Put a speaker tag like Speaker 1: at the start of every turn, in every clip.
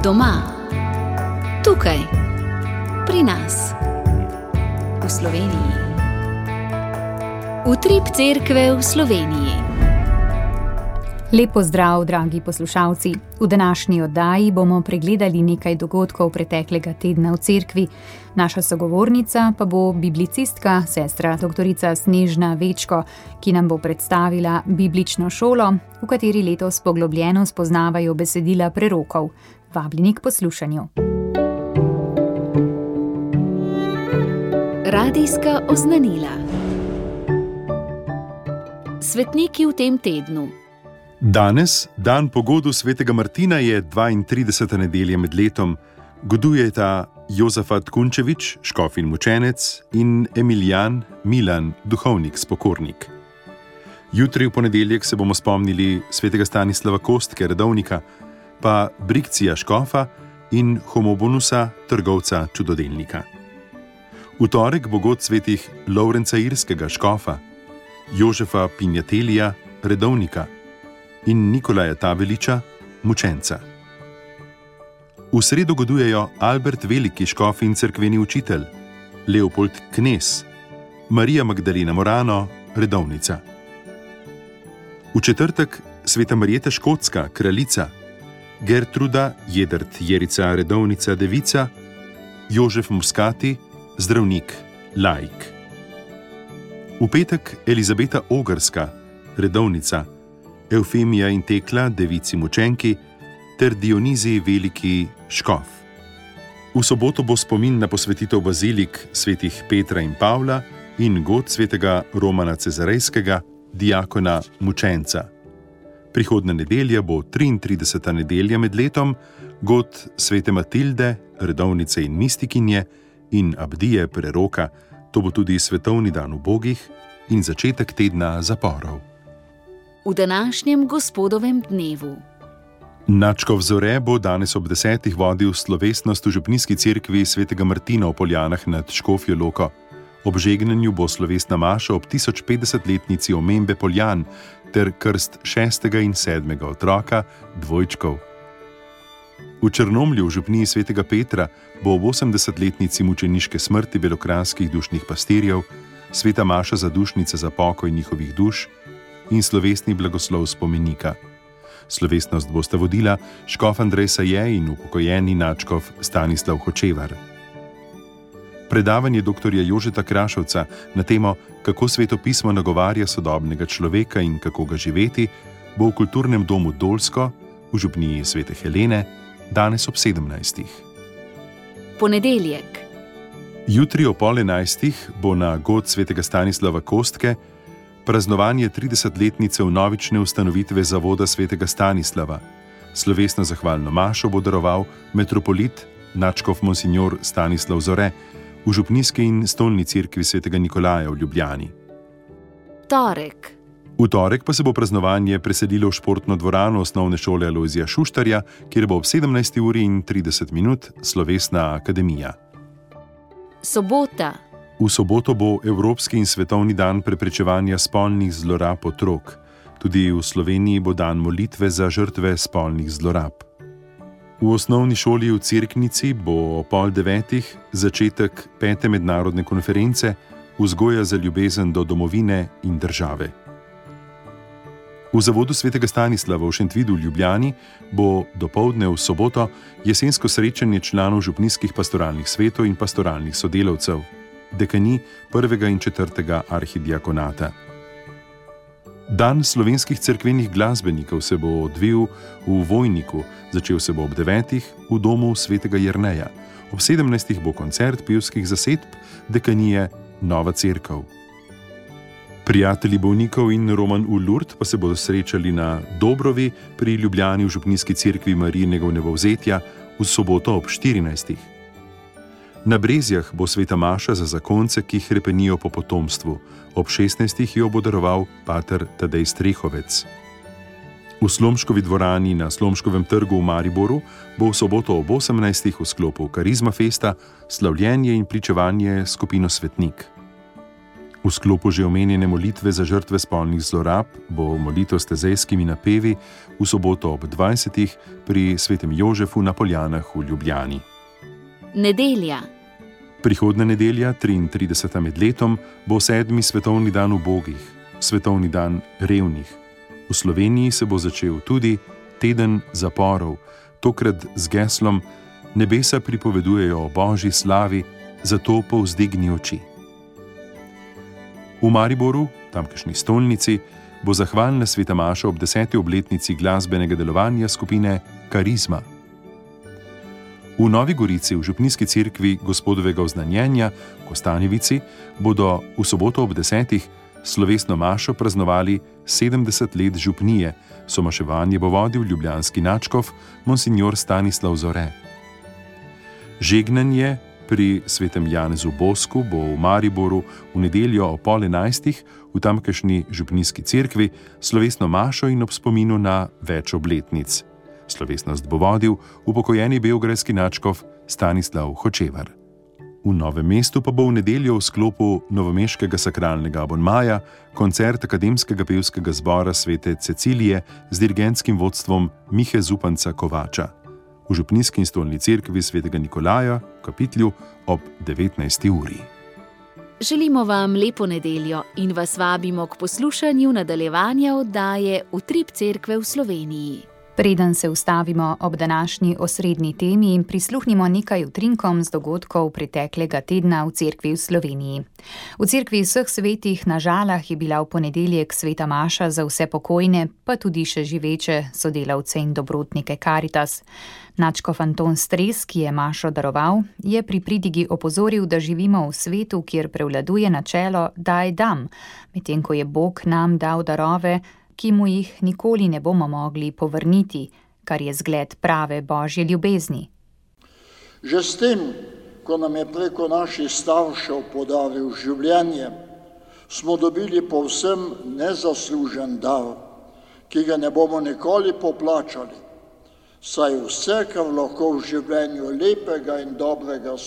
Speaker 1: Doma, tukaj, pri nas, v Sloveniji. Utrip cerkve v Sloveniji.
Speaker 2: Lep pozdrav, dragi poslušalci. V današnji oddaji bomo pregledali nekaj dogodkov preteklega tedna v cerkvi. Naša sogovornica pa bo biblicistka, sestra doktorica Snežna Večko, ki nam bo predstavila biblično šolo, v kateri letos poglobljeno spoznavajo besedila prerokov. Vabljeni k poslušanju.
Speaker 1: Radijska oznanila. Svetniki v tem tednu.
Speaker 3: Danes, dan po godu svetega Martina, je 32. nedelja med letom. Godujeta Jozafat Kunčevič, škof in mučenec, in Emilijan Milan, duhovnik, spokornik. Jutri v ponedeljek se bomo spomnili svetega Stanislava Kostke, redovnika, pa Brikcija škofa in Homobonusa, trgovca čudodelnika. V torek bo god svetih Lovrenca Irskega, škofa, Jožefa Pinjatelija, redovnika, in Nikolaja Tabeliča, mučenca. V sredo godujejo Albert Veliki, škof in cerkveni učitelj, Leopold Knez, Marija Magdalena Morano, redovnica. V četrtek sveta Marjeta Škotska, kraljica, Gertruda Jedrt Jerica, redovnica, devica, Jožef Muskati, zdravnik, laik. V petek Elizabeta Ogrska, redovnica, Eufemija in Tekla, devici mučenki, ter Dionizij Veliki, škof. V soboto bo spomin na posvetitev bazilik svetih Petra in Pavla in god svetega Romana Cezarejskega, diakona, mučenca. Prihodnja nedelja bo 33. nedelja med letom, god svete Matilde, redovnice in mistikinje, in Abdije, preroka. To bo tudi svetovni dan ubogih in začetek tedna zaporov.
Speaker 1: V današnjem gospodovem dnevu.
Speaker 3: Nadškof Zore bo danes ob 10. vodil slovesnost v župnijski cerkvi svetega Martina v Poljanah nad Škofjo Loko. Ob žegnanju bo slovesna maša ob 1050-letnici omembe Poljan ter krst 6. in 7. otroka, dvojčkov. V Črnomlju v župniji svetega Petra bo ob 80-letnici mučeniške smrti belokranskih dušnih pastirjev sveta maša zadušnice za pokoj njihovih duš in slovesni blagoslov spomenika. Slovesnost bosta vodila škof Andrej Saje in upokojeni nadškof Stanislav Hočevar. Predavanje doktorja Jožeta Krašovca na temo Kako sveto pismo nagovarja sodobnega človeka in kako ga živeti bo v kulturnem domu Dolsko v župniji svete Helene danes ob 17.
Speaker 1: Ponedeljek.
Speaker 3: Jutri ob 10:30 bo na god svetega Stanislava Kostke praznovanje 30-letnice vnovične ustanovitve zavoda svetega Stanislava. Slovesno zahvalno mašo bo daroval metropolit nadškof monsignor Stanislav Zore v župnijski in stolni cerkvi svetega Nikolaja v Ljubljani.
Speaker 1: Torek.
Speaker 3: V torek pa se bo praznovanje preselilo v športno dvorano osnovne šole Alojzija Šuštarja, kjer bo ob 17:30 slovesna akademija.
Speaker 1: Sobota.
Speaker 3: V soboto bo Evropski in svetovni dan preprečevanja spolnih zlorab otrok. Tudi v Sloveniji bo dan molitve za žrtve spolnih zlorab. V osnovni šoli v Cerknici bo ob 8:30 začetek 5. mednarodne konference Vzgoja za ljubezen do domovine in države. V zavodu svetega Stanislava v Šentvidu v Ljubljani bo dopoldne v soboto jesensko srečanje članov župnijskih pastoralnih svetov in pastoralnih sodelavcev, dekani 1. in 4. arhidiakonata. Dan slovenskih cerkvenih glasbenikov se bo odvil v Vojniku, začel se bo ob 9. v domu svetega Jerneja. Ob 17. bo koncert pevskih zasedb dekanije Nova cerkev. Prijatelji bolnikov in Roman v Lurd pa se bodo srečali na Dobrovi pri Ljubljani v župnijski cerkvi Marijinega vnebovzetja v soboto ob 14. Na Brezjah bo sveta maša za zakonce, ki hrepenijo po potomstvu. Ob 16. jo bo daroval pater Tadej Strehovec. V Slomškovi dvorani na Slomškovem trgu v Mariboru bo v soboto ob 18. v sklopu Karizma festa slavljenje in pričevanje skupino Svetnik. V sklopu že omenjene molitve za žrtve spolnih zlorab bo molitev s tezejskimi napevi v soboto ob 20. pri Svetem Jožefu na Poljanah v Ljubljani.
Speaker 1: Nedelja.
Speaker 3: Prihodnja nedelja, 33. med letom, bo 7. svetovni dan ubogih, svetovni dan revnih. V Sloveniji se bo začel tudi teden zaporov, tokrat z geslom Nebesa pripovedujejo o Božji slavi, zato povzdigni oči. V Mariboru, tamkajšnji stolnici, bo zahvalna sveta maša ob 10. obletnici glasbenega delovanja skupine Karizma. V Novi Gorici v župnijski cerkvi Gospodovega oznanjenja v Kostanjevici bodo v soboto ob 10. slovesno mašo praznovali 70 let župnije, somaševanje bo vodil ljubljanski nadškof monsignor Stanislav Zore. Žegnanje pri svetem Janezu Bosku bo v Mariboru v nedeljo ob 10:30 v tamkajšnji župnijski cerkvi slovesno mašo in ob spominu na več obletnic. Slovesnost bo vodil upokojeni beograjski nadškof Stanislav Hočevar. V Novem mestu pa bo v nedeljo v sklopu novomeškega sakralnega abonmaja koncert Akademskega pevskega zbora Svete Cecilije z dirigentskim vodstvom Mihe Zupanca Kovača. V župnijski in stolni cerkvi svetega Nikolaja v Kapitlju ob 19. uri.
Speaker 1: Želimo vam lepo nedeljo in vas vabimo k poslušanju nadaljevanja oddaje Utrip cerkve v Sloveniji.
Speaker 2: Preden se ustavimo ob današnji osrednji temi, prisluhnimo nekaj utrinkom z dogodkov preteklega tedna v cerkvi v Sloveniji. V cerkvi vseh svetih na Žalah je bila v ponedeljek sveta maša za vse pokojne, pa tudi še živeče sodelavce in dobrotnike Karitas. Nadškof Anton Stres, ki je mašo daroval, je pri pridigi opozoril, da živimo v svetu, kjer prevladuje načelo daj dam, medtem ko je Bog nam dal darove, ki mu jih nikoli ne bomo mogli povrniti, kar je zgled prave božje ljubezni.
Speaker 4: Že s tem, ko nam je preko naših staršev podaril življenje, smo dobili povsem nezaslužen dar, ki ga ne bomo nikoli poplačali, saj vse, kar lahko v življenju lepega in dobrega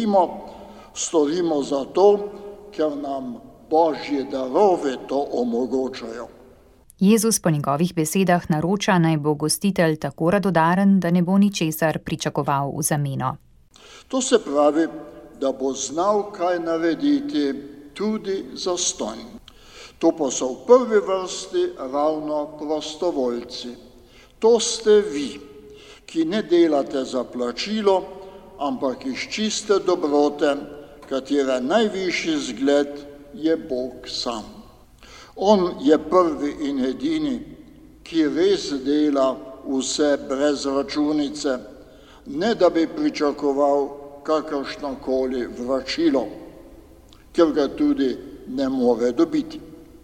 Speaker 4: storimo zato, ker nam božje darove to omogočajo.
Speaker 2: Jezus po njegovih besedah naroča, naj bo gostitelj tako radodaren, da ne bo ničesar pričakoval v zameno.
Speaker 4: To se pravi, da bo znal kaj narediti tudi zastonj. To pa so v prvi vrsti ravno prostovoljci. To ste vi, ki ne delate za plačilo, ampak iz čiste dobrote, katere najvišji zgled je Bog sam. On je prvi in edini, ki res dela vse brez računice, ne da bi pričakoval kakršnokoli vračilo, ker ga tudi ne more dobiti.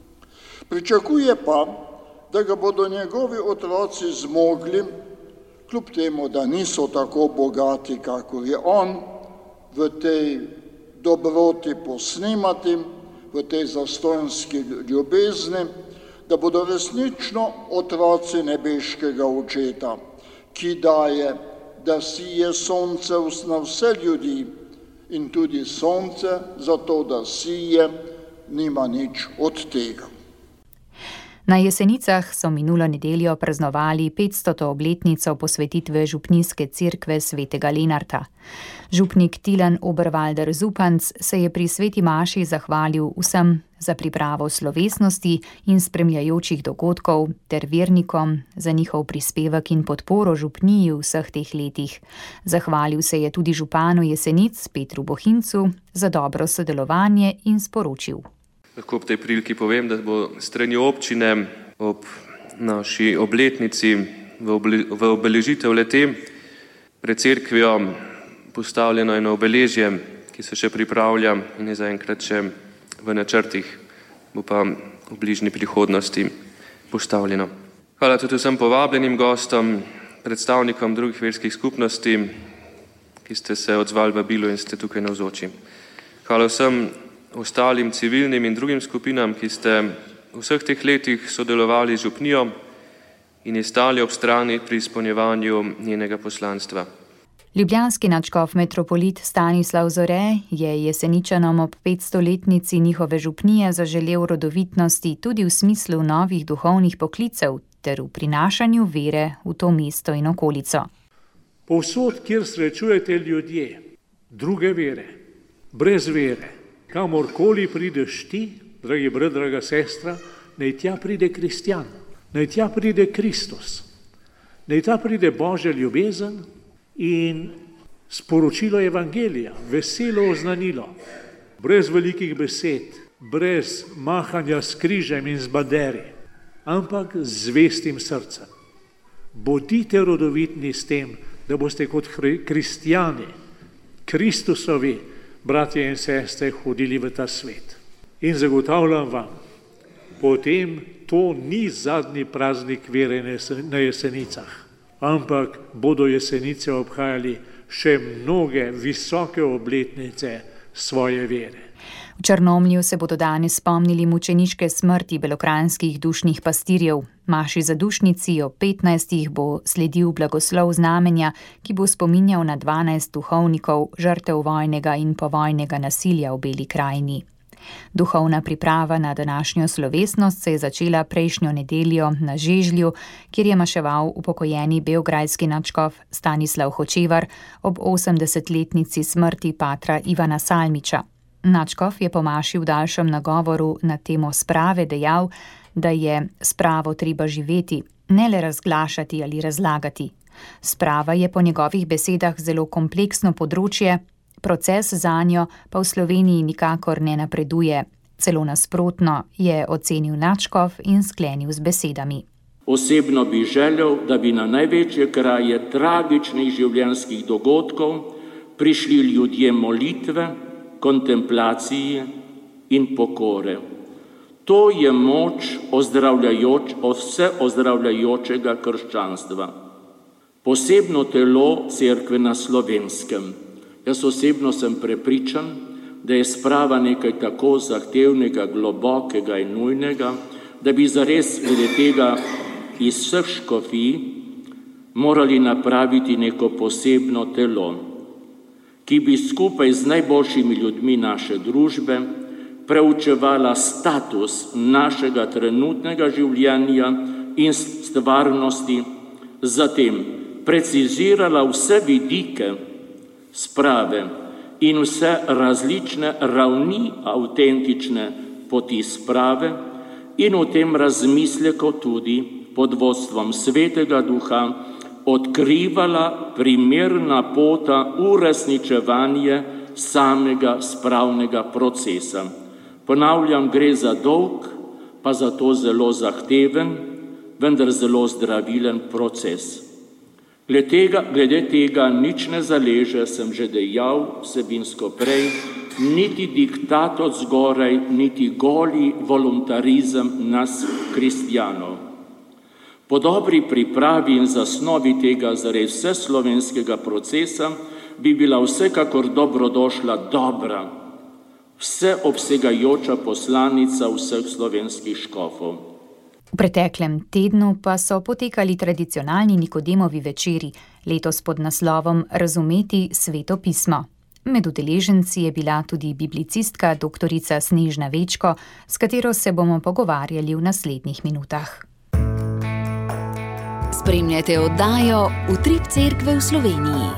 Speaker 4: Pričakuje pa, da ga bodo njegovi otroci zmogli, kljub temu, da niso tako bogati, kakor je on, v tej dobroti posnemati, v tej zastonjski ljubezni, da bodo resnično otroci nebeškega očeta, ki daje, da sije sonce na vse ljudi in tudi sonce, zato da sije, nima nič od tega.
Speaker 2: Na Jesenicah so minulo nedeljo praznovali 500. obletnico posvetitve župnijske cerkve svetega Lenarta. Župnik Tilen Oberwalder Zupanc se je pri sveti maši zahvalil vsem za pripravo slovesnosti in spremljajočih dogodkov ter vernikom za njihov prispevek in podporo župniji v vseh teh letih. Zahvalil se je tudi županu Jesenic Petru Bohincu za dobro sodelovanje in sporočil.
Speaker 5: Lahko ob tej priliki povem, da bo strani občine ob naši obletnici v obeležitev le-te pred cerkvijo postavljeno eno obeležje, ki se še pripravlja in je zaenkrat še v načrtih, bo pa v bližnji prihodnosti postavljeno. Hvala tudi vsem povabljenim gostom, predstavnikom drugih verskih skupnosti, ki ste se odzvali vabilu in ste tukaj navzoči. Hvala vsem ostalim civilnim in drugim skupinam, ki ste v vseh teh letih sodelovali z župnijo in je stali ob strani pri izpolnjevanju njenega poslanstva.
Speaker 2: Ljubljanski nadškof metropolit Stanislav Zore je Jeseničanom ob 500-letnici njihove župnije zaželel rodovitnosti tudi v smislu novih duhovnih poklicev ter v prinašanju vere v to mesto in okolico.
Speaker 6: Povsod, kjer srečujete ljudje, druge vere, brez vere, kamorkoli prideš ti, dragi brat, draga sestra, naj tja pride kristjan, naj tja pride Kristus, naj tja pride Božja ljubezen in sporočilo evangelija, veselo oznanilo, brez velikih besed, brez mahanja s križem in z banderi, ampak z zvestim srcem. Bodite rodovitni s tem, da boste kot kristjani, Kristusovi, bratje in sestre, hodili v ta svet. In zagotavljam vam, potem to ni zadnji praznik vere na Jesenicah, ampak bodo Jesenice obhajali še mnoge visoke obletnice svoje vere.
Speaker 2: V Črnomlju se bodo danes spomnili mučeniške smrti belokranjskih dušnih pastirjev. Maši zadušnici ob 15. bo sledil blagoslov znamenja, ki bo spominjal na 12 duhovnikov žrtev vojnega in povojnega nasilja v Beli krajini. Duhovna priprava na današnjo slovesnost se je začela prejšnjo nedeljo na Žežlju, kjer je maševal upokojeni beograjski nadškof Stanislav Hočevar ob 80-letnici smrti patra Ivana Salmiča. Nadškof je po maši v daljšem nagovoru na temo sprave dejal, da je spravo treba živeti, ne le razglašati ali razlagati. Sprava je po njegovih besedah zelo kompleksno področje, proces zanjo pa v Sloveniji nikakor ne napreduje. Celo nasprotno, je ocenil nadškof in sklenil z besedami.
Speaker 7: Osebno bi želel, da bi na največje kraje tragičnih življenjskih dogodkov prišli ljudje molitve, kontemplacije in pokore. To je moč vse ozdravljajočega krščanstva. Posebno telo cerkve na Slovenskem. Jaz osebno sem prepričan, da je sprava nekaj tako zahtevnega, globokega in nujnega, da bi zares glede tega iz vseh škofij morali napraviti neko posebno telo, ki bi skupaj z najboljšimi ljudmi naše družbe preučevala status našega trenutnega življenja in stvarnosti, zatem precizirala vse vidike sprave in vse različne ravni avtentične poti sprave in v tem razmisleku tudi pod vodstvom Svetega Duha odkrivala primerna pota uresničevanje samega spravnega procesa. Ponavljam, gre za dolg, pa zato zelo zahteven, vendar zelo zdravilen proces. Glede tega nič ne zaleže, sem že dejal vsebinsko prej, niti diktat od zgoraj, niti goli voluntarizem nas, kristjanov. Po dobri pripravi in zasnovi tega zares vseslovenskega procesa bi bila vsekakor dobrodošla dobra, vseobsegajoča poslanica vseh slovenskih škofov.
Speaker 2: V preteklem tednu pa so potekali tradicionalni Nikodemovi večeri, letos pod naslovom Razumeti sveto pismo. Med udeleženci je bila tudi biblicistka doktorica Snežna Večko, s katero se bomo pogovarjali v naslednjih minutah.
Speaker 1: Spremljate oddajo Utrip cerkve v Sloveniji.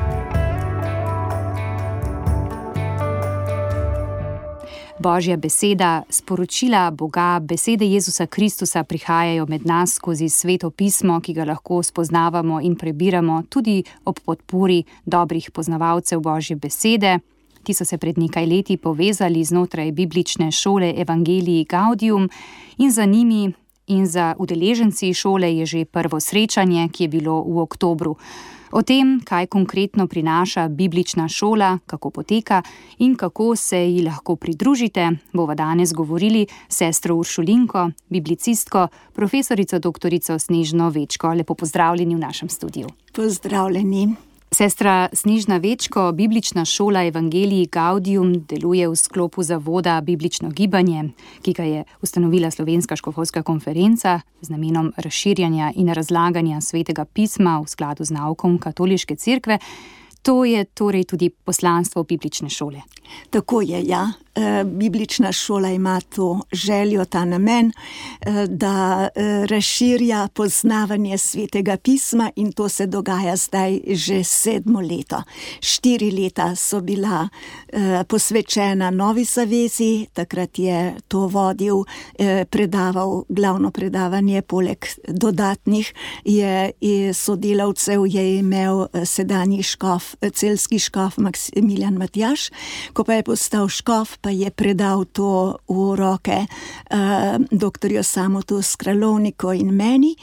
Speaker 2: Božja beseda, sporočila Boga, besede Jezusa Kristusa prihajajo med nas skozi sveto pismo, ki ga lahko spoznavamo in prebiramo tudi ob podpori dobrih poznavalcev Božje besede. Ti so se pred nekaj leti povezali znotraj biblične šole Evangelii Gaudium in za njimi in za udeleženci šole je že prvo srečanje, ki je bilo v oktobru. O tem, kaj konkretno prinaša biblična šola, kako poteka in kako se ji lahko pridružite, bova danes govorili s sestro Uršulinko, biblicistko, profesorico doktorico Snežno Večko. Lepo pozdravljeni v našem studiu.
Speaker 8: Pozdravljeni.
Speaker 2: Sestra Snežna Večko, biblična šola Evangelii Gaudium deluje v sklopu zavoda Biblično gibanje, ki ga je ustanovila Slovenska škofovska konferenca z namenom razširjanja in razlaganja svetega pisma v skladu z naukom katoliške cerkve. To je torej tudi poslanstvo biblične šole.
Speaker 8: Tako je, ja. Biblična šola ima to željo, ta namen, da razširja poznavanje Svetega pisma, in to se dogaja zdaj že 7. leto. 4 leta so bila posvečena Novi zavezi, takrat je to vodil, predaval glavno predavanje, poleg dodatnih sodelavcev je imel sedanji škof, celjski škof Maksimilijan Matjaž. Ko pa je postal škof, pa je predal to v roke doktorju Samotu Skralovniku in meni,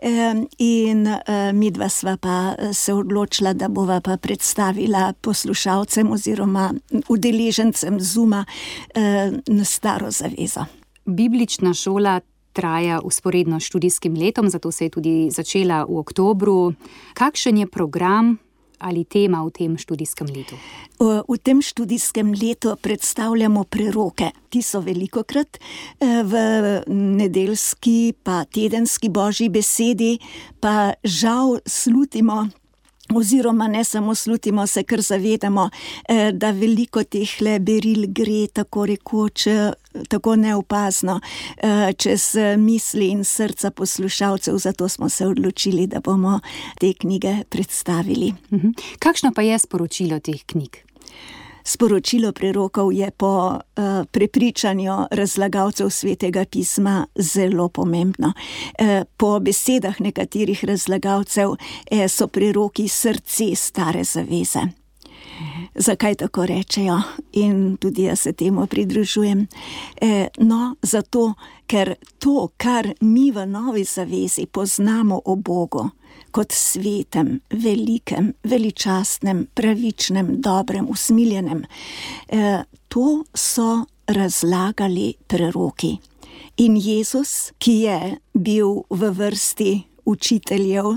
Speaker 8: in midva sva pa se odločila, da bova pa predstavila poslušalcem oziroma udeležencem Zooma na staro zavezo.
Speaker 2: Biblična šola traja vzporedno s študijskim letom, zato se je tudi začela v oktobru. Kakšen je program ali tema v tem študijskem letu?
Speaker 8: V tem študijskem letu predstavljamo preroke. Ti so velikokrat v nedeljski pa tedenski Božji besedi, pa žal slutimo, oziroma ne samo slutimo, se kar zavedamo, da veliko tehle beril gre tako rekoč, tako neopazno čez misli in srca poslušalcev, zato smo se odločili, da bomo te knjige predstavili.
Speaker 2: Kakšno pa je sporočilo teh knjig?
Speaker 8: Sporočilo prerokov je po prepričanju razlagalcev Svetega pisma zelo pomembno. Po besedah nekaterih razlagalcev so preroki srce stare zaveze. Zakaj tako rečejo? In tudi jaz se temu pridružujem. Zato, ker to, kar mi v Novi zavezi poznamo o Bogu, kot svetem, velikem, veličastnem, pravičnem, dobrem, usmiljenem, to so razlagali preroki. In Jezus, ki je bil v vrsti učiteljev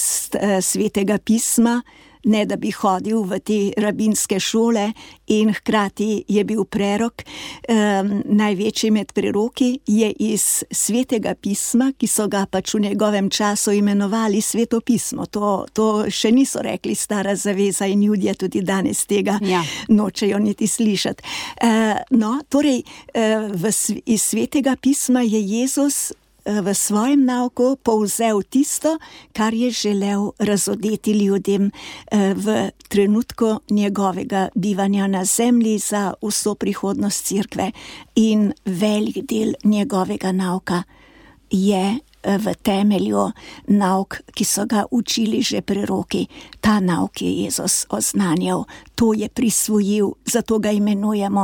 Speaker 8: Svetega pisma, ne da bi hodil v te rabinske šole, in hkrati je bil prerok, največji med preroki, je iz Svetega pisma, ki so ga pač v njegovem času imenovali Sveto pismo. To še niso rekli stara zaveza, in Judje tudi danes tega nočejo niti slišati. Torej, iz Svetega pisma je Jezus v svojem nauku povzel tisto, kar je želel razodeti ljudem v trenutku njegovega bivanja na zemlji za vso prihodnost cerkve. In velik del njegovega nauka je v temelju nauk, ki so ga učili že preroki. Ta nauk je Jezus oznanjal, to je prisvojil, zato ga imenujemo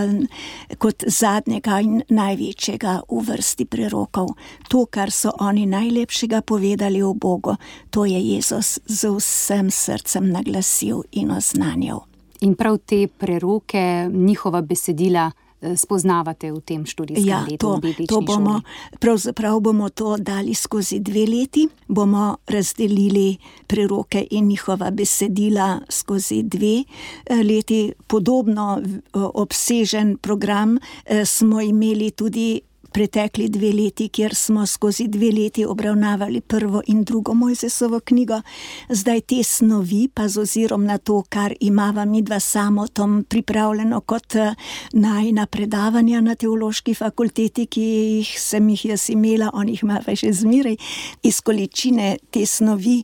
Speaker 8: kot zadnjega in največjega v vrsti prerokov. To, kar so oni najlepšega povedali o Bogu, to je Jezus z vsem srcem naglasil in oznanjal.
Speaker 2: In prav te preroke, njihova besedila spoznavate v tem študijskem letu v biblični šoli?
Speaker 8: Pravzaprav bomo to dali skozi 2 leti, bomo razdelili preroke in njihova besedila skozi 2 leti. Podobno obsežen program smo imeli tudi pretekli 2 leti, kjer smo skozi 2 leti obravnavali 1. in 2. Mojzesovo knjigo. Zdaj te snovi, pa z ozirom na to, kar imava midva Samotom pripravljeno kot najina predavanja na teološki fakulteti, ki sem jih jaz imela, on jih ima pa še zmeraj, iz količine te snovi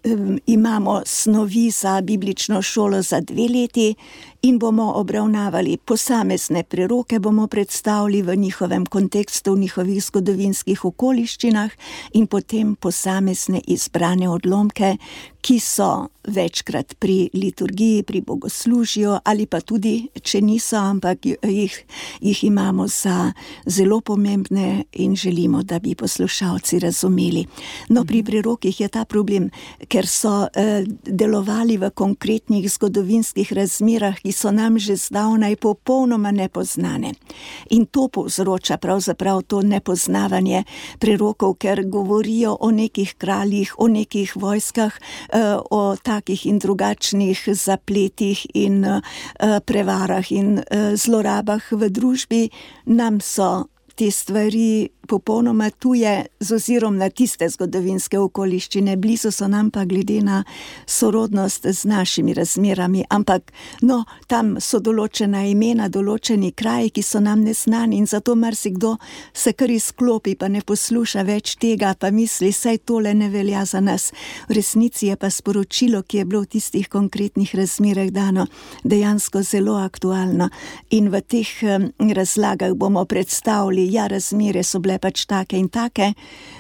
Speaker 8: imamo snovi za biblično šolo za 2 leti in bomo obravnavali posamezne preroke, bomo predstavili v njihovem kontekstu, v njihovih zgodovinskih okoliščinah, in potem posamezne izbrane odlomke, ki so večkrat pri liturgiji, pri bogoslužju, ali pa tudi, če niso, ampak jih imamo za zelo pomembne in želimo, da bi poslušalci razumeli. Pri prerokih je ta problem, ker so delovali v konkretnih zgodovinskih razmerah, ki so nam že zdavnaj popolnoma nepoznane. In to povzroča pravzaprav to nepoznavanje prerokov, ker govorijo o nekih kraljih, o nekih vojskah, o takih in drugačnih zapletih in prevarah in zlorabah v družbi. Nam so te stvari popolnoma tuje z ozirom na tiste zgodovinske okoliščine, blizu so nam pa glede na sorodnost z našimi razmerami, ampak tam so določena imena, določeni kraji, ki so nam neznani in zato marsikdo se kar izklopi, pa ne posluša več tega, pa misli, saj tole ne velja za nas. V resnici je pa sporočilo, ki je bilo v tistih konkretnih razmerah dano, dejansko zelo aktualno in v teh razlagah bomo predstavili, razmere so bile pač take in take,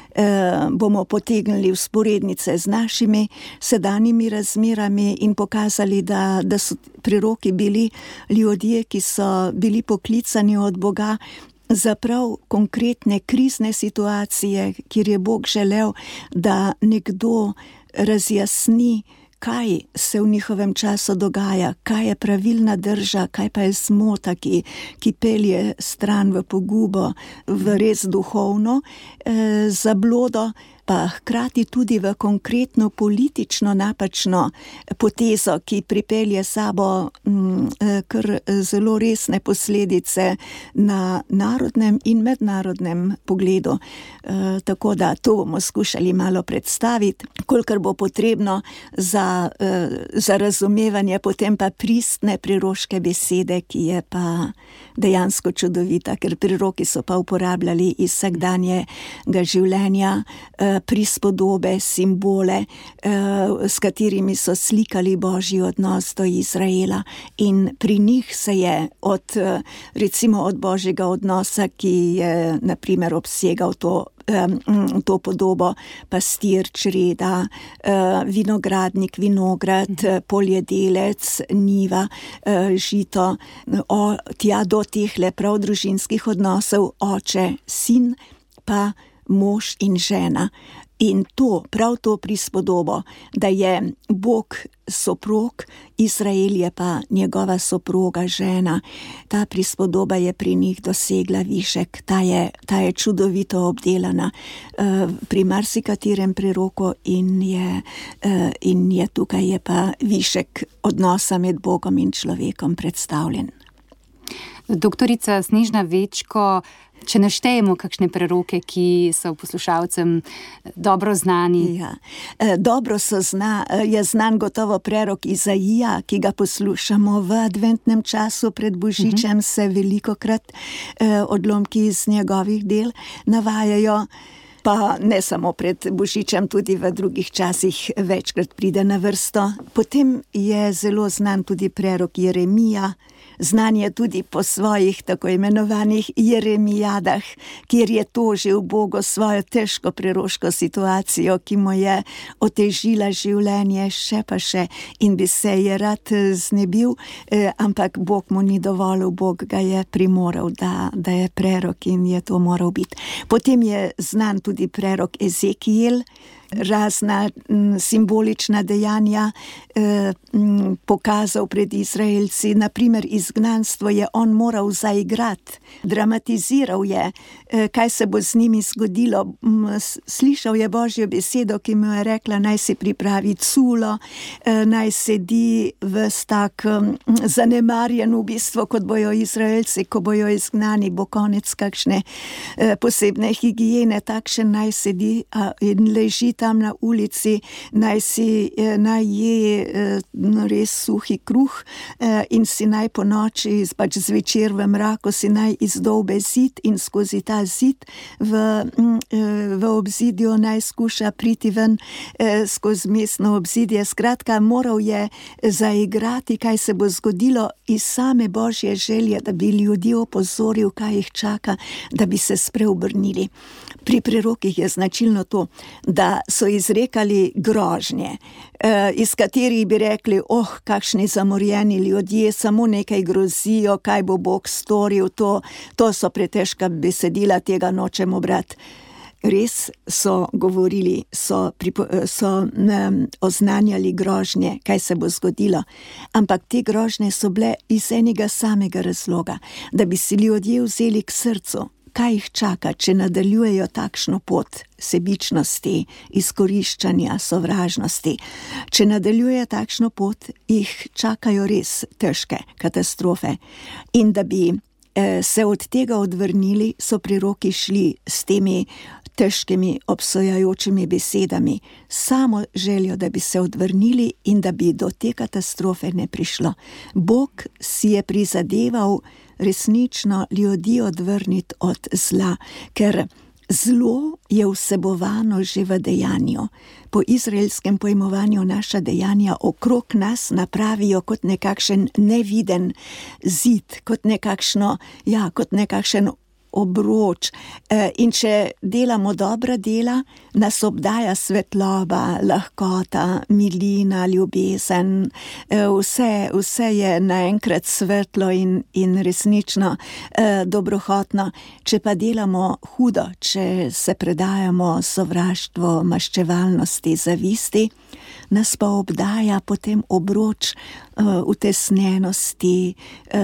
Speaker 8: bomo potegnili vzporednice z našimi sedanjimi razmerami in pokazali, da so preroki bili ljudje, ki so bili poklicani od Boga za prav konkretne krizne situacije, kjer je Bog želel, da nekdo razjasni, kaj se v njihovem času dogaja, kaj je pravilna drža, kaj pa je zmota, ki pelje stran v pogubo, v res duhovno zablodo, pa hkrati tudi v konkretno politično napačno potezo, ki pripelje sabo kar zelo resne posledice na narodnem in mednarodnem pogledu. Tako da to bomo skušali malo predstaviti, kolikor bo potrebno za razumevanje potem pa pristne priroške besede, ki je pa dejansko čudovita, ker priroki so pa uporabljali iz vsakdanjega življenja prispodobe, simbole, s katerimi so slikali Božji odnos do Izraela in pri njih se je recimo od Božjega odnosa, ki je na primer obsegal to podobo pastir, čreda, vinogradnik, vinograd, poljedelec, njiva, žito, tja do tehle prav družinskih odnosov, oče, sin, pa mož in žena. In prav to prispodobo, da je Bog soprog, Izrael je pa njegova soproga, žena. Ta prispodoba je pri njih dosegla višek, ta je čudovito obdelana pri marsikaterem preroku in je tukaj je pa višek odnosa med Bogom in človekom predstavljen.
Speaker 2: Doktorica Snežna Večko, če naštejemo kakšne preroke, ki so poslušalcem dobro znani.
Speaker 8: Dobro je znan gotovo prerok Izaija, ki ga poslušamo v adventnem času pred Božičem, se velikokrat odlomki iz njegovih del navajajo. Pa ne samo pred Božičem, tudi v drugih časih večkrat pride na vrsto. Potem je zelo znan tudi prerok Jeremija, znan je tudi po svojih tako imenovanih Jeremijadah, kjer je tožil Bogu svojo težko preroško situacijo, ki mu je otežila življenje še pa še in bi se je rad znebil, ampak Bog mu ni dovolil, Bog ga je primoral, da je prerok in je to moral biti. Potem je znan tudi prerok Ezekijel, razna simbolična dejanja pokazal pred Izraelci. Naprimer, izgnanstvo je on moral zaigrati, dramatiziral je, kaj se bo z njimi zgodilo. Slišal je Božjo besedo, ki mu je rekla, naj si pripravi culo, naj sedi ves tak zanemarjen v bistvu, kot bojo Izraelci, ko bojo izgnani, bo konec kakšne posebne higiene, takšen naj sedi in leži tam na ulici, naj je res suhi kruh in si naj po noči, pač zvečer v mraku si naj izdolbe zid in skozi ta zid v obzidju naj skuša priti ven skozi mestno obzidje. Skratka, moral je zaigrati, kaj se bo zgodilo iz same Božje želje, da bi ljudi opozoril, kaj jih čaka, da bi se spreobrnili. Pri prerokih je značilno to, da so izrekali grožnje, iz katerih bi rekli, kakšni zamorjeni ljudje, samo nekaj grozijo, kaj bo Bog storil, to so pretežka besedila, tega nočemo brati. Res so govorili, so oznanjali grožnje, kaj se bo zgodilo, ampak te grožnje so bile iz enega samega razloga, da bi si ljudje vzeli k srcu, kaj jih čaka, če nadaljujejo takšno pot sebičnosti, izkoriščanja, sovražnosti. Če nadaljujejo takšno pot, jih čakajo res težke katastrofe. In da bi se od tega odvrnili, so preroki šli s temi težkimi obsojajočimi besedami, samo željo, da bi se odvrnili in da bi do te katastrofe ne prišlo. Bog si je prizadeval resnično ljudi odvrniti od zla, ker zlo je vsebovano že v dejanju. Po izraelskem pojmovanju naša dejanja okrog nas napravijo kot nekakšen neviden zid, kot nekakšen obroč. In če delamo dobra dela, nas obdaja svetloba, lahkota, milina, ljubezen, vse je naenkrat svetlo in resnično dobrohotno. Če pa delamo hudo, če se predajamo sovraštvu, maščevalnosti, zavisti, nas pa obdaja potem obroč utesnjenosti,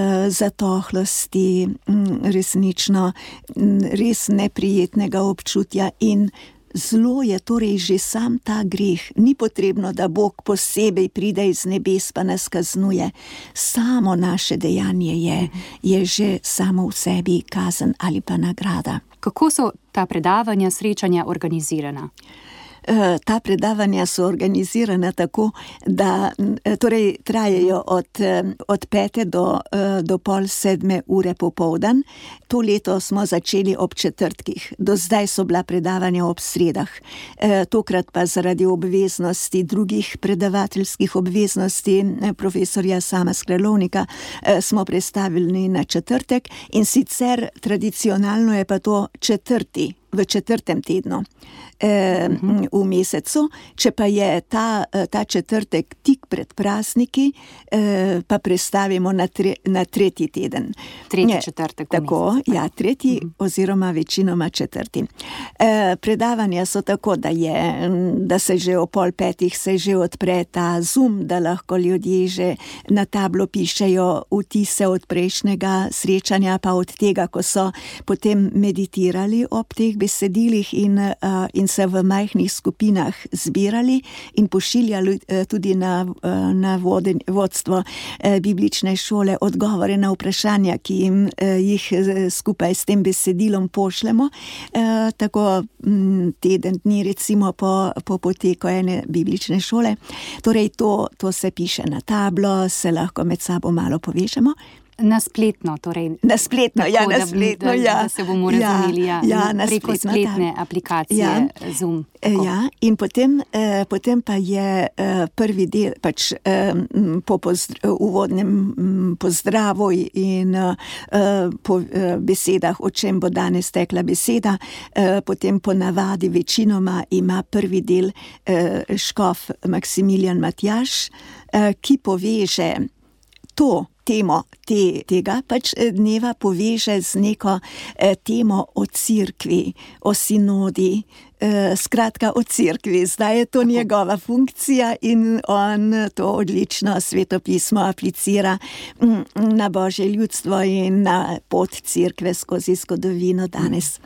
Speaker 8: zatohlosti, resnično res neprijetnega občutja in zlo je torej že sam ta greh. Ni potrebno, da Bog posebej pride iz nebes pa nas kaznuje. Samo naše dejanje je že samo v sebi kazen ali pa nagrada.
Speaker 2: Kako so ta predavanja, srečanja organizirana?
Speaker 8: Ta predavanja so organizirana tako, da torej trajajo od 5 do pol 7 ure popoldan. To leto smo začeli ob četrtkih, do zdaj so bila predavanja ob sredah. Tokrat pa zaradi obveznosti, drugih predavateljskih obveznosti profesorja Sama Sklelovnika smo prestavili na četrtek in sicer tradicionalno je pa to v četrtem tednu v mesecu. Če pa je ta četrtek tik pred prazniki, pa prestavimo na tretji teden.
Speaker 2: Tretji četrtek.
Speaker 8: Tako, ja, tretji oziroma večinoma četrti. Predavanja so tako, da se že o 4:30 se že odpre ta Zoom, da lahko ljudje že na tablo pišejo vtise od prejšnjega srečanja, pa od tega, ko so potem meditirali ob teh besedilih in se v majhnih skupinah zbirali in pošiljali tudi na vodstvo biblične šole odgovore na vprašanja, ki jih skupaj s tem besedilom pošljemo. Tako teden dni recimo po poteku ene biblične šole. Torej to se piše na tablo, se lahko med sabo malo povežemo.
Speaker 2: Na spletno, torej.
Speaker 8: Na spletno, tako, na spletno,
Speaker 2: da se bomo razumeli, preko spletne aplikacije Zoom.
Speaker 8: Ja, in potem pa je prvi del, pač po uvodnem pozdravu in po besedah, o čem bo danes tekla beseda, potem po navadi večinoma ima prvi del škof Maksimilijan Matjaž, ki poveže to temo tega pač dneva poveže z neko temo o cerkvi, o sinodi, skratka o cerkvi. Zdaj je to njegova funkcija in on to odlično svetopismo aplicira na Božje ljudstvo in na pot cerkve skozi zgodovino danes.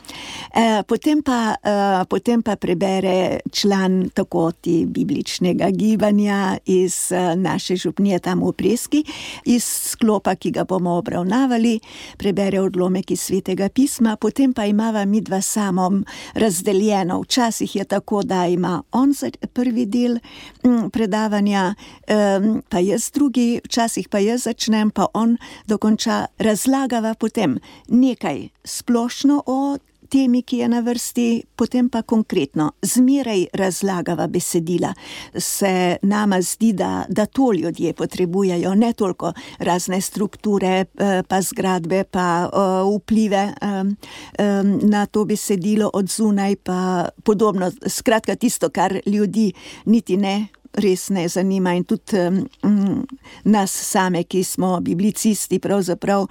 Speaker 8: Potem pa prebere član tako bibličnega gibanja iz naše župnije tam v Preski, iz sklopa, ki ga bomo obravnavali, prebere odlomek iz Svetega pisma, potem pa imava midva samom razdeljeno. Včasih je tako, da ima on prvi del predavanja, pa jaz drugi, včasih pa jaz začnem, pa on dokonča. Razlagava potem nekaj splošno o temi, ki je na vrsti, potem pa konkretno. Zmeraj razlagava besedila. Se nama zdi, da to ljudje potrebujejo, ne toliko razne strukture, pa zgradbe, pa vplive na to besedilo od zunaj, pa podobno. Skratka, tisto, kar ljudi niti res ne zanima in tudi nas same, ki smo biblicisti, pravzaprav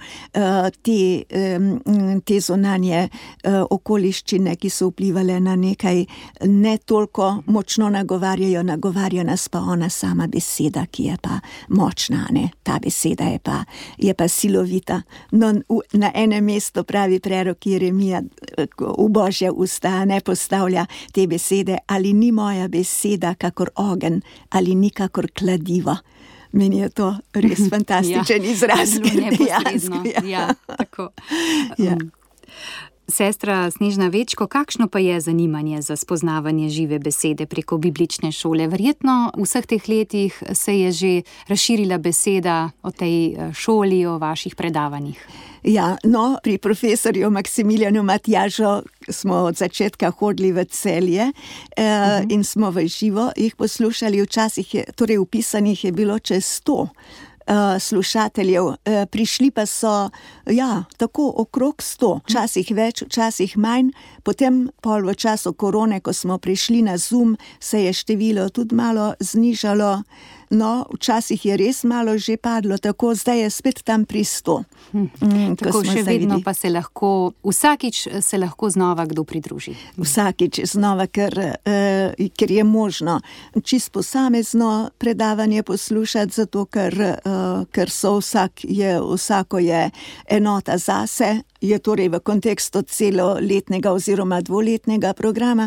Speaker 8: te zunanje okoliščine, ki so vplivale na nekaj, ne toliko močno nagovarja nas pa ona sama beseda, ki je pa močna, ne? Ta beseda je pa silovita. No, na enem mestu pravi prerok Jeremija, v Božje usta ne postavlja te besede, ali ni moja beseda kakor ogenj, ali nikakor kladivo. Meni je to res fantastičen izraz.
Speaker 2: Neposredno. Ja, tako.
Speaker 8: Ja.
Speaker 2: Sestra Snežna Večko, kakšno pa je zanimanje za spoznavanje žive besede preko biblične šole? Verjetno v vseh teh letih se je že razširila beseda o tej šoli, o vaših predavanjih.
Speaker 8: Ja, no, pri profesorju Maksimiljanu Matjažu smo od začetka hodili v Celje in smo v živo jih poslušali. Včasih torej vpisanih je bilo čez 100 slušateljev, prišli pa so, tako okrog 100, včasih več, včasih manj, potem pol v času korone, ko smo prišli na Zoom, se je število tudi malo znižalo, no, včasih je res malo že padlo, tako zdaj je spet tam pri 100.
Speaker 2: Tako še vedno pa se lahko, vsakič se lahko znova kdo pridruži.
Speaker 8: Vsakič znova, ker je možno čisto posamezno predavanje poslušati, zato ker so vsako je enota zase, je torej v kontekstu celoletnega oziroma dvoletnega programa,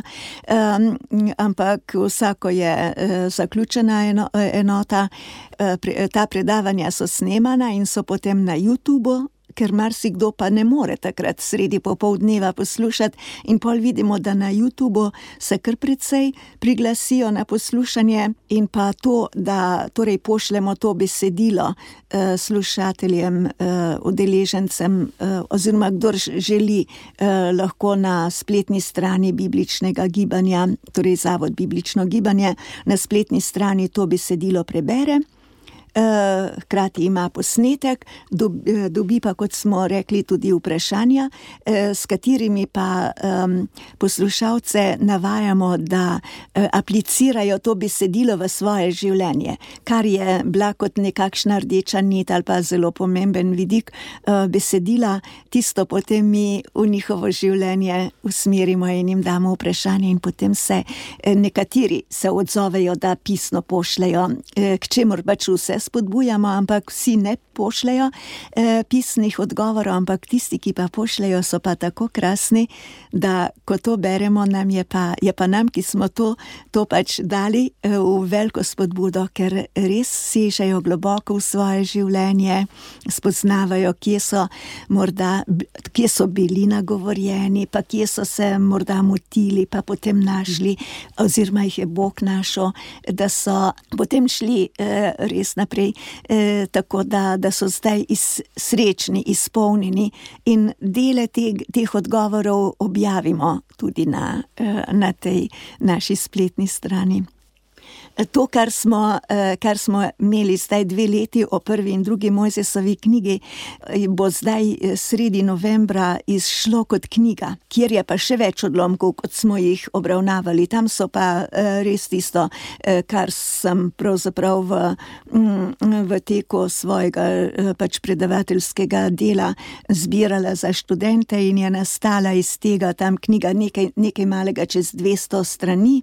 Speaker 8: ampak vsako je zaključena enota. Ta predavanja so snemana in so potem na YouTubeu, ker marsikdo pa ne more takrat sredi popoldneva poslušati in pol vidimo, da na YouTubeu se kar precej priglasijo na poslušanje in pa to, da torej pošljemo to besedilo slušateljem, udeležencem oziroma kdor želi, lahko na spletni strani bibličnega gibanja, torej Zavod Biblično gibanje, na spletni strani to besedilo prebere. Hkrati ima posnetek, dobi pa, kot smo rekli, tudi vprašanja, s katerimi pa poslušalce navajamo, da aplicirajo to besedilo v svoje življenje, kar je bila kot nekakšna rdeča nit ali pa zelo pomemben vidik besedila, tisto potem mi v njihovo življenje usmerimo in jim damo vprašanje in potem se nekateri se odzovejo, da pisno pošljajo, k čemur pač vse spodbujamo, ampak vsi ne pošljajo pisnih odgovorov, ampak tisti, ki pa pošljajo, so pa tako krasni, da ko to beremo, je pa nam, ki smo to pač dali v veliko spodbudo, ker res sežejo globoko v svoje življenje, spoznavajo, kje so bili nagovorjeni, pa kje so se morda motili, pa potem našli, oziroma jih je Bog našel, da so potem šli res naprej, tako da so zdaj srečni, izpolnjeni in dele teh odgovorov objavimo tudi na tej naši spletni strani. To, kar smo imeli zdaj 2 leti o 1. in 2. Mojzesovi knjigi, bo zdaj sredi novembra izšlo kot knjiga, kjer je pa še več odlomkov, kot smo jih obravnavali. Tam so pa res tisto, kar sem pravzaprav v teku svojega pač predavateljskega dela zbirala za študente in je nastala iz tega tam knjiga nekaj malega čez 200 strani.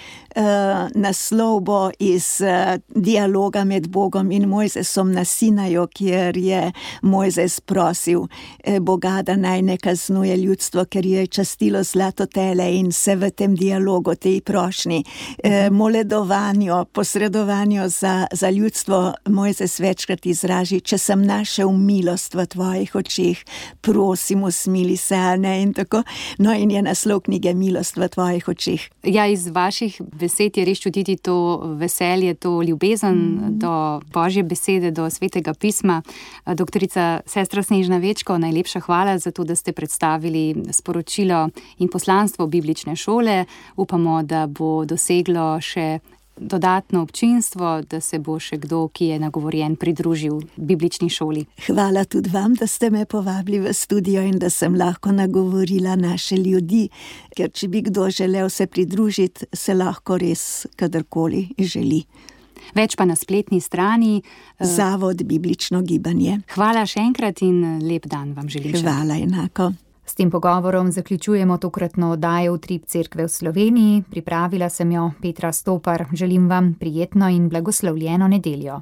Speaker 8: Naslov bo iz dialoga med Bogom in Mojzesom na Sinaju, kjer je Mojzes prosil Boga, da naj ne kaznuje ljudstvo, ker je častilo zlato tele, in se v tem dialogu, tej prošnji, moledovanju, posredovanju za ljudstvo Mojzes večkrat izraži: če sem našel milost v tvojih očeh, prosim, usmili se, ne, in tako. No, in je naslov knjige Milost v tvojih očeh.
Speaker 2: Ja, iz vaših besed je res čutiti to veselje, to ljubezen do Božje besede, do Svetega pisma. Doktorica sestra Snežna Večko, najlepša hvala za to, da ste predstavili sporočilo in poslanstvo biblične šole. Upamo, da bo doseglo še dodatno občinstvo, da se bo še kdo, ki je nagovorjen, pridružil biblični šoli.
Speaker 8: Hvala tudi vam, da ste me povabili v studio in da sem lahko nagovorila naše ljudi, ker če bi kdo želel se pridružiti, se lahko res kadarkoli želi.
Speaker 2: Več pa na spletni strani
Speaker 8: Zavod Biblično gibanje.
Speaker 2: Hvala še enkrat in lep dan vam želim.
Speaker 8: Hvala enako.
Speaker 2: S tem pogovorom zaključujemo tokratno oddajo Utrip Cerkve v Sloveniji. Pripravila sem jo Petra Stopar. Želim vam prijetno in blagoslovljeno nedeljo.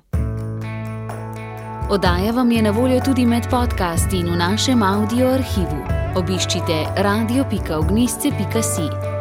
Speaker 1: Oddaja vam je na voljo tudi med podcasti in v našem audio arhivu. Obiščite radio.ognisce.si.